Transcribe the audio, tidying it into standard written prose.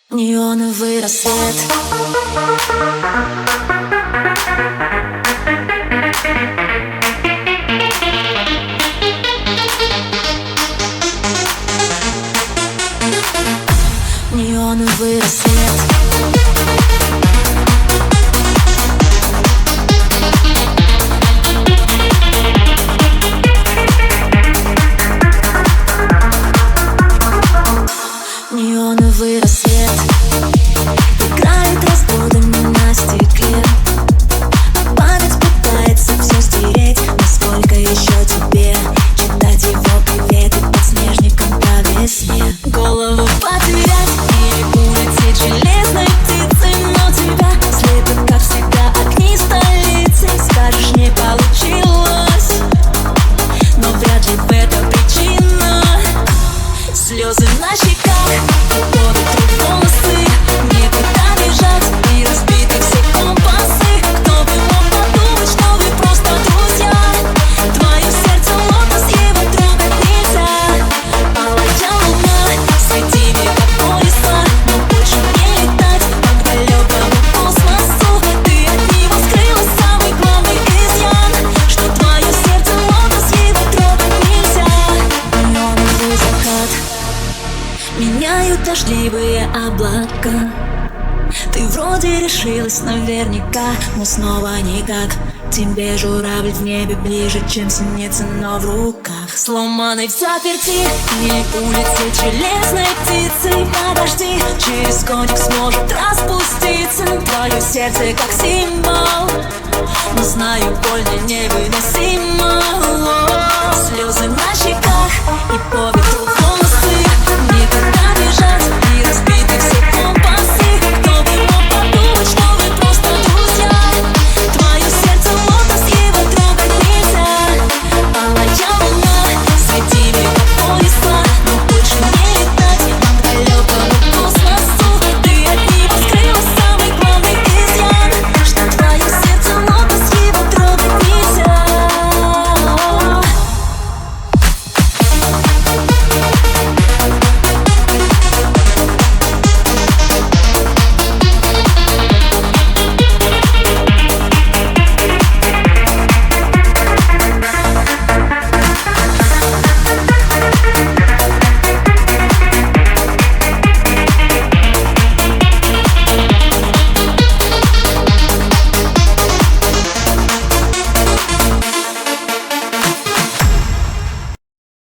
Неоновый рассвет. Неоновый рассвет. Неоновый рассвет играет разводами на стекле. Память пытается все стереть. Насколько еще тебе читать его приветы под снежником по весне? Голову потерять или улететь железной птицей, но тебя слепят, как всегда, огни столицы. Скажешь, не получилось, но вряд ли в этом причина. Слезы на щеках, повитрут волосы, некуда бежать и разбиты все компасы. Кто бы мог подумать, что вы просто друзья? Твое сердце лотос, его трогать нельзя. Полотя луна, свети мне как пояса, но больше не летать так далекому космосу. Ты от него скрыла самый главный изъян, что твое сердце лотос, его трогать нельзя. Неоновый закат меняют дождливые облака. Ты вроде решилась наверняка, но снова никак. Тебе журавль в небе ближе, чем синица, но в руках сломанной в заперти. Или улететь железной птицей. Подожди, через годик сможет распуститься твое сердце как символ, но знаю, больно невыносимо.